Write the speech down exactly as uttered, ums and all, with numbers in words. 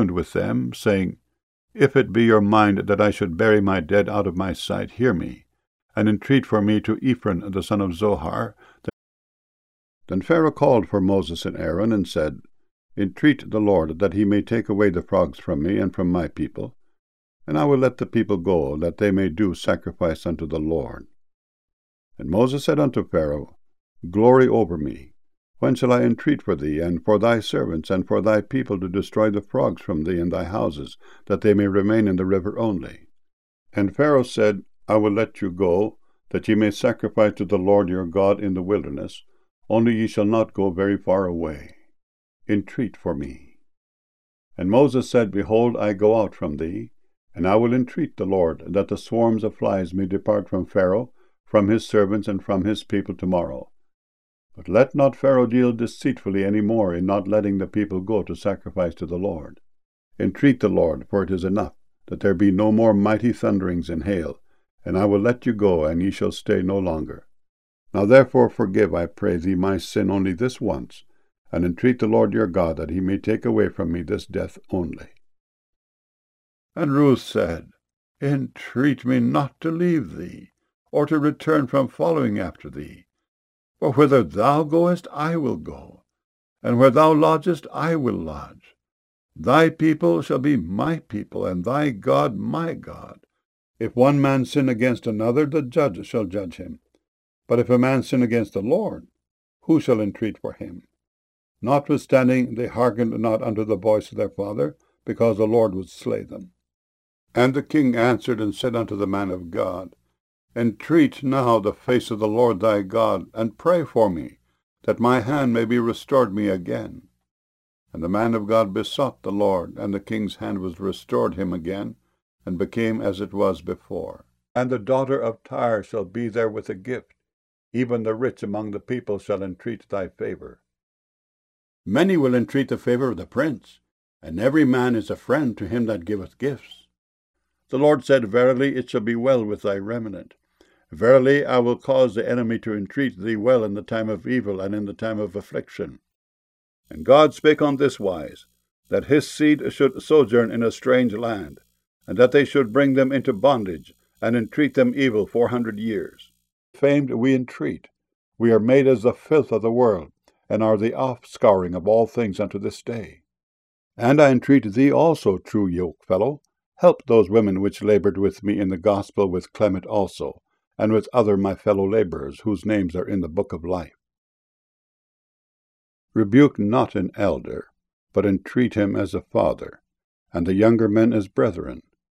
reasoned with them, saying, If it be your mind that I should bury my dead out of my sight, hear me, and entreat for me to Ephron the son of Zohar. Then Pharaoh called for Moses and Aaron, and said, Entreat the Lord that he may take away the frogs from me and from my people, and I will let the people go, that they may do sacrifice unto the Lord. And Moses said unto Pharaoh, Glory over me. When shall I entreat for thee, and for thy servants, and for thy people, to destroy the frogs from thee and thy houses, that they may remain in the river only? And Pharaoh said, I will let you go, that ye may sacrifice to the Lord your God in the wilderness, only ye shall not go very far away. Entreat for me. And Moses said, Behold, I go out from thee, and I will entreat the Lord, that the swarms of flies may depart from Pharaoh, from his servants, and from his people tomorrow. But let not Pharaoh deal deceitfully any more in not letting the people go to sacrifice to the Lord. Entreat the Lord, for it is enough, that there be no more mighty thunderings and hail, and I will let you go, and ye shall stay no longer. Now therefore forgive, I pray thee, my sin only this once, and entreat the Lord your God, that he may take away from me this death only. And Ruth said, Entreat me not to leave thee, or to return from following after thee. For whither thou goest, I will go, and where thou lodgest, I will lodge. Thy people shall be my people, and thy God my God. If one man sin against another, the judge shall judge him. But if a man sin against the Lord, who shall entreat for him? Notwithstanding, they hearkened not unto the voice of their father, because the Lord would slay them. And the king answered and said unto the man of God, Entreat now the face of the Lord thy God, and pray for me, that my hand may be restored me again. And the man of God besought the Lord, and the king's hand was restored him again, and became as it was before. And the daughter of Tyre shall be there with a gift, even the rich among the people shall entreat thy favor. Many will entreat the favor of the prince, and every man is a friend to him that giveth gifts. The Lord said, Verily it shall be well with thy remnant. Verily I will cause the enemy to entreat thee well in the time of evil and in the time of affliction. And God spake on this wise, that his seed should sojourn in a strange land, and that they should bring them into bondage, and entreat them evil four hundred years. Famed we entreat. We are made as the filth of the world, and are the offscouring of all things unto this day. And I entreat thee also, true yokefellow, help those women which labored with me in the gospel, with Clement also, and with other my fellow laborers, whose names are in the book of life. Rebuke not an elder, but entreat him as a father, and the younger men as brethren.